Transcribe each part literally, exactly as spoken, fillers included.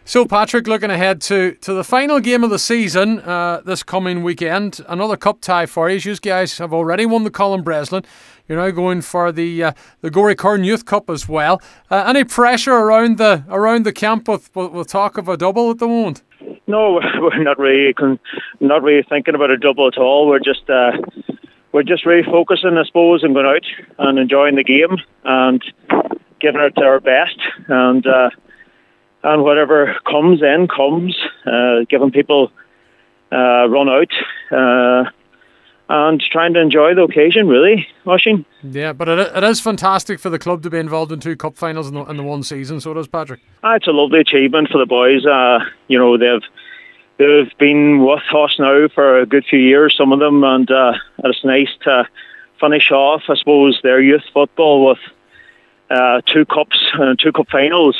So, Patrick, looking ahead to, to the final game of the season uh, this coming weekend, another cup tie for you. You guys have already won the Colin Breslin. You're now going for the uh, the Gorey Curran Youth Cup as well. Uh, any pressure around the around the camp with, with, with talk of a double at the moment? No, we're not really not really thinking about a double at all. We're just uh, we're just really focusing, I suppose, and going out and enjoying the game and giving it our best. And uh, And whatever comes in, comes, uh, giving people uh, run out uh, and trying to enjoy the occasion, really, Oisín. Yeah, but it, it is fantastic for the club to be involved in two cup finals in the, in the one season, so it is, Patrick. Ah, it's a lovely achievement for the boys. Uh, you know, they've they've been with us now for a good few years, some of them, and uh, it's nice to finish off, I suppose, their youth football with uh, two cups and two cup finals.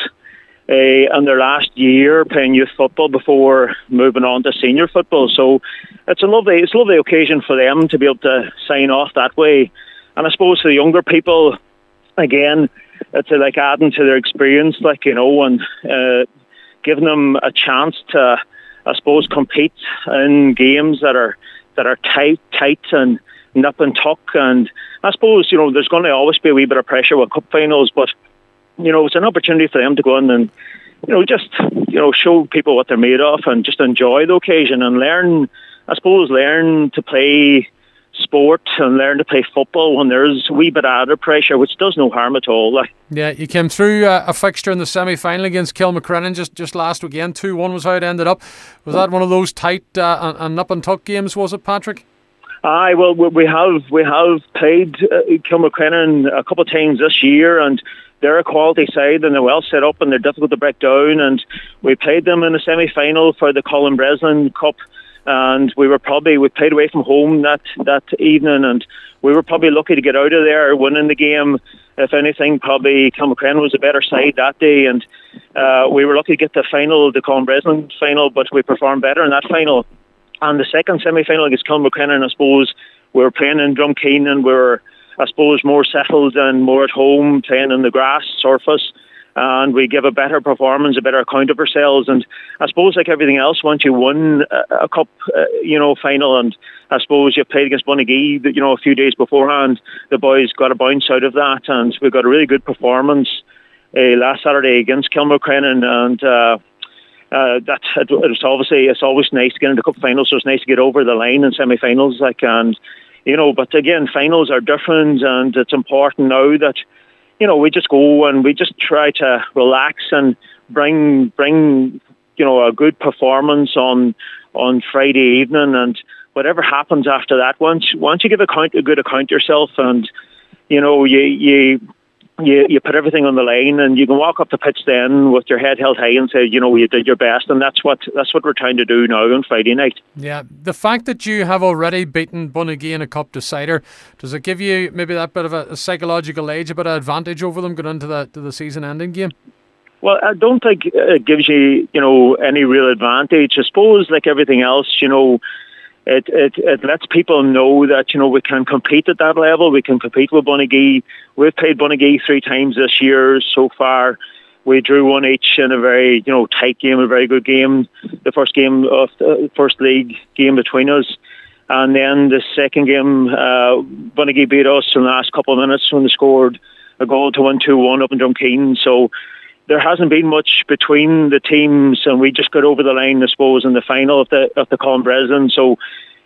Uh, in their last year playing youth football before moving on to senior football. So it's a lovely it's a lovely occasion for them to be able to sign off that way. And I suppose for the younger people, again, it's uh, like adding to their experience, like, you know, and uh, giving them a chance to, I suppose, compete in games that are that are tight, tight and nip and tuck. And I suppose, you know, there's going to always be a wee bit of pressure with cup finals, but you know, it's an opportunity for them to go in and, you know, just, you know, show people what they're made of and just enjoy the occasion and learn, I suppose, learn to play sport and learn to play football when there's a wee bit of added pressure, which does no harm at all. Like. Yeah, you came through uh, a fixture in the semi-final against Kilmacrennan just, just last weekend. two one was how it ended up. Was that one of those tight uh, and, and nip and tuck games, was it, Patrick? Aye, well, we have we have played uh, Kilmacrennan a couple of times this year, and they're a quality side and they're well set up and they're difficult to break down. And we played them in the semi-final for the Colin Breslin Cup, and we were probably we played away from home that that evening, and we were probably lucky to get out of there winning the game. If anything, probably Kilmacrennan was a better side that day, and uh, we were lucky to get the final, the Colin Breslin final, but we performed better in that final. And the second semi-final against Kilmacrennan, I suppose, we were playing in Drumkeen and we were, I suppose, more settled and more at home, playing in the grass surface, and we give a better performance, a better account of ourselves. And I suppose, like everything else, once you win a, a cup, uh, you know, final, and I suppose you played against Bunagee, you know, a few days beforehand, the boys got a bounce out of that, and we got a really good performance uh, last Saturday against Kilmacrennan, and uh, uh, that it, it's obviously it's always nice to get into cup finals, so it's nice to get over the line in semi-finals, like and. You know, but again, finals are different, and it's important now that, you know, we just go and we just try to relax and bring bring you know a good performance on on Friday evening, and whatever happens after that, once once you give a count a good account yourself, and you know you you. You, you put everything on the line, and you can walk up the pitch then with your head held high and say, you know, you did your best, and that's what that's what we're trying to do now on Friday night. Yeah, the fact that you have already beaten Bunagee in a cup decider, does it give you maybe that bit of a, a psychological edge, a bit of advantage over them going into the to the season-ending game? Well, I don't think it gives you, you know, any real advantage. I suppose, like everything else, you know, It, it it lets people know that, you know, we can compete at that level. We can compete with Bunagee. We've played Bunagee three times this year so far. We drew one each in a very, you know, tight game, a very good game. The first game of the first league game between us. And then the second game, uh, Bunagee beat us in the last couple of minutes when they scored a goal to win two one up in Drumkeen. So there hasn't been much between the teams, and we just got over the line, I suppose, in the final of the of the Colin Breslin. So,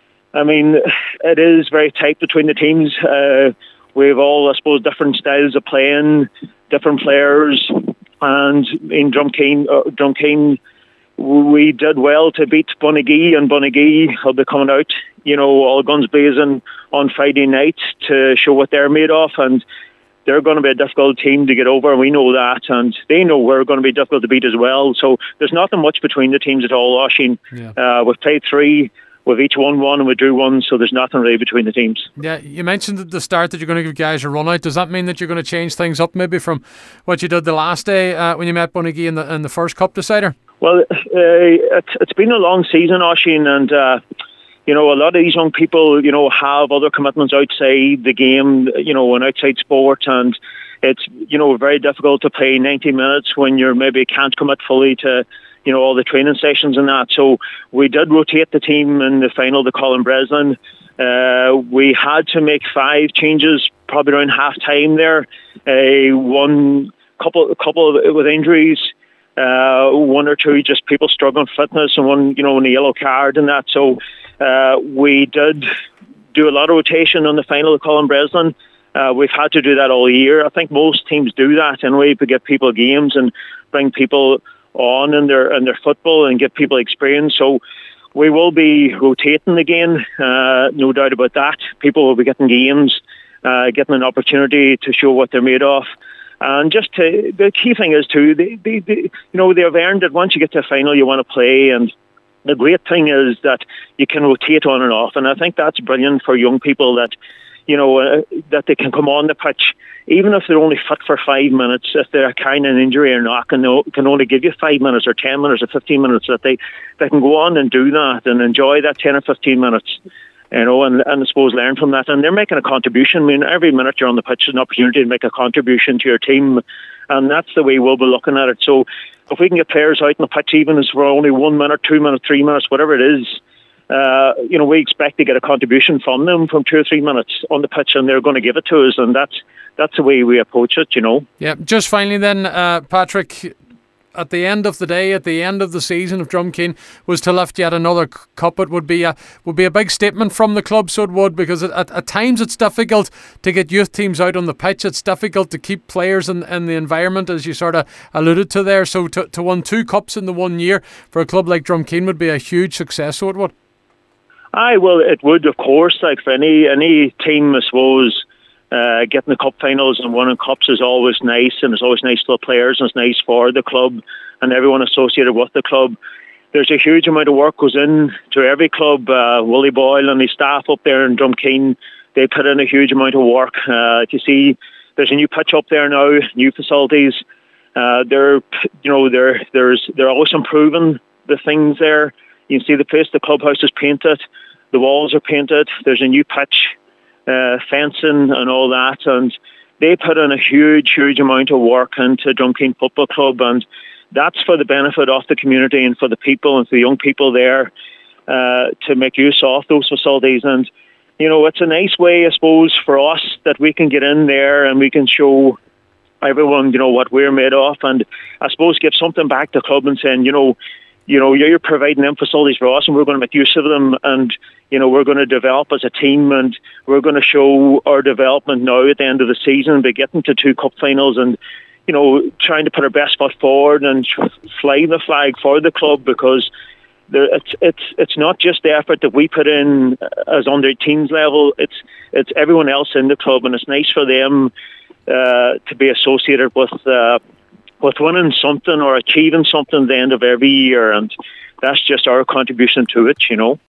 I mean, it is very tight between the teams. Uh, we've all, I suppose, different styles of playing, different players, and in Drumkeen, uh, Drumkeen, we did well to beat Bunagee, and Bunagee will be coming out, you know, all guns blazing on Friday night to show what they're made of, and they're going to be a difficult team to get over, and we know that, and they know we're going to be difficult to beat as well. So there's nothing much between the teams at all, Oisín. Yeah. Uh, we've played three, we've each won one, and we drew one, so there's nothing really between the teams. Yeah, you mentioned at the start that you're going to give guys a run out. Does that mean that you're going to change things up maybe from what you did the last day uh, when you met Bunagee in the, in the first cup decider? Well, uh, it, it's been a long season, Oisín, and uh, you know, a lot of these young people, you know, have other commitments outside the game, you know, and outside sport, and it's, you know, very difficult to play ninety minutes when you're maybe can't commit fully to, you know, all the training sessions and that. So we did rotate the team in the final to Colin Breslin. Uh, we had to make five changes probably around half time there. Uh, one couple, couple of, with injuries, uh, one or two just people struggling fitness, and one, you know, in a yellow card and that. So uh, we did do a lot of rotation on the final of Colin Breslin. Uh, we've had to do that all year. I think most teams do that anyway, to get people games and bring people on in their in their football and give people experience. So we will be rotating again, uh, no doubt about that. People will be getting games, uh, getting an opportunity to show what they're made of. And just to, the key thing is too, they, they, they, you know, they've earned it. Once you get to a final, you want to play. And the great thing is that you can rotate on and off. And I think that's brilliant for young people, that, you know, uh, that they can come on the pitch, even if they're only fit for five minutes, if they're carrying an injury or not, can, can only give you five minutes or ten minutes or fifteen minutes, that they, they can go on and do that and enjoy that ten or fifteen minutes, you know, and, and I suppose learn from that. And they're making a contribution. I mean, every minute you're on the pitch is an opportunity to make a contribution to your team, and that's the way we'll be looking at it. So if we can get players out on the pitch, even if for only one minute, two minutes, three minutes, whatever it is, Uh, you know, we expect to get a contribution from them from two or three minutes on the pitch, and they're going to give it to us, and that's that's the way we approach it, you know. Yeah, just finally then, uh, Patrick, at the end of the day, at the end of the season, if Drumkeen was to lift yet another cup, it would be a would be a big statement from the club, so it would, because at, at times it's difficult to get youth teams out on the pitch. It's difficult to keep players in, in the environment, as you sort of alluded to there. So to, to win two cups in the one year for a club like Drumkeen would be a huge success, so it would. Aye, well, it would, of course. Like for any any team, I suppose, uh, getting the cup finals and winning cups is always nice, and it's always nice for the players, and it's nice for the club and everyone associated with the club. There's a huge amount of work goes in to every club. Uh, Willie Boyle and his staff up there in Drumkeen, they put in a huge amount of work. Uh, you see, there's a new pitch up there now, new facilities. Uh, they're, you know, they're there's they're always improving the things there. You can see the place, the clubhouse is painted, the walls are painted, there's a new pitch, uh, fencing and all that, and they put in a huge, huge amount of work into Drumkeen Football Club, and that's for the benefit of the community and for the people and for the young people there, uh, to make use of those facilities. And, you know, it's a nice way, I suppose, for us that we can get in there and we can show everyone, you know, what we're made of, and I suppose give something back to the club and saying, you know, You know, you're providing them facilities for us, and we're going to make use of them, and, you know, we're going to develop as a team, and we're going to show our development now at the end of the season by getting to two cup finals and, you know, trying to put our best foot forward and fly the flag for the club, because there, it's it's it's not just the effort that we put in as under teams level, it's it's everyone else in the club, and it's nice for them uh, to be associated with uh, with winning something or achieving something at the end of every year, and that's just our contribution to it, you know.